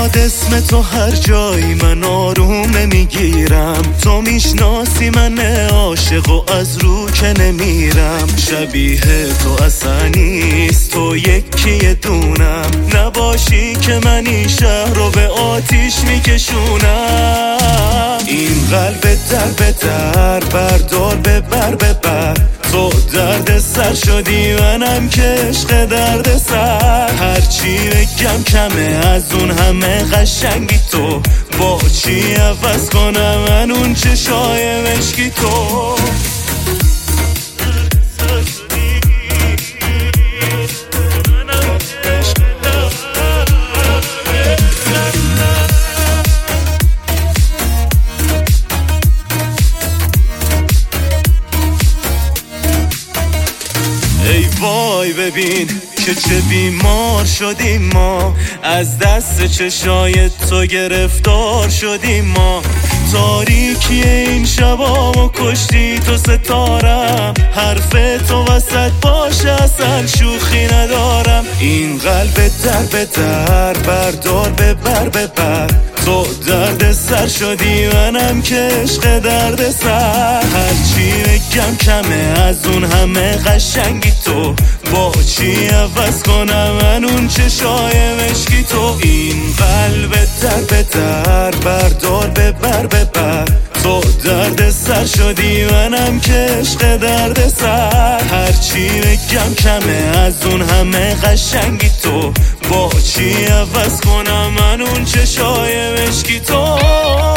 میاد اسم تو هر جایی من آروم نمیگیرم. تو میشناسی من عاشق و از رو که نمیرم. شبیه تو اصلا نیست، تو یکی دونم. نباشی که من این شهر رو به آتیش میکشونم. این قلب در به در بردار ببر. تو درد سر شدی منم که عشق درد سر. هرچی بگم کمه از اون همه قشنگی تو. با چی عوض کنم من اون چشای مشکی تو. ای وای ببین که چه بیمار شدیم ما. از دست چشای تو گرفتار شدیم ما. تاریکی این شبامو کشتی تو ستارم. حرف تو وسط باشه اصلا شوخی ندارم. این قلب در به در بردار ببر. تو درد سر شدی منم که عشق درد سر. هرچی بگم کمه از اون همه قشنگی تو. با چی عوض کنم من اون چشای مشکی تو. این قلب در به در بردار ببر. تو درد سر شدی منم که عشق درد سر. هرچی بگم کمه از اون همه قشنگی تو. با چی عوض کنم من اون چشای مشکی تو.